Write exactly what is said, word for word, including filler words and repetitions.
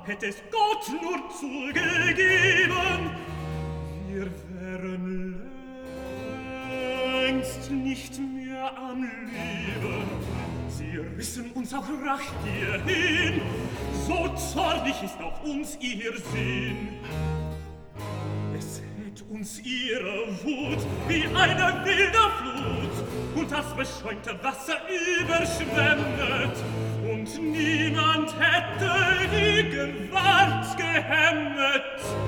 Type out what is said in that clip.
hätt es Gott nur zugegeben, wir wären längst nicht mehr am Leben. Sie rissen uns auch Rachgier hin, so zornig ist auf uns ihr Sinn. Es hätt uns ihre Wut wie eine wilde Flut und das beschäumte Wasser überschwemmet, und niemand hätte die Gewalt gehemmet.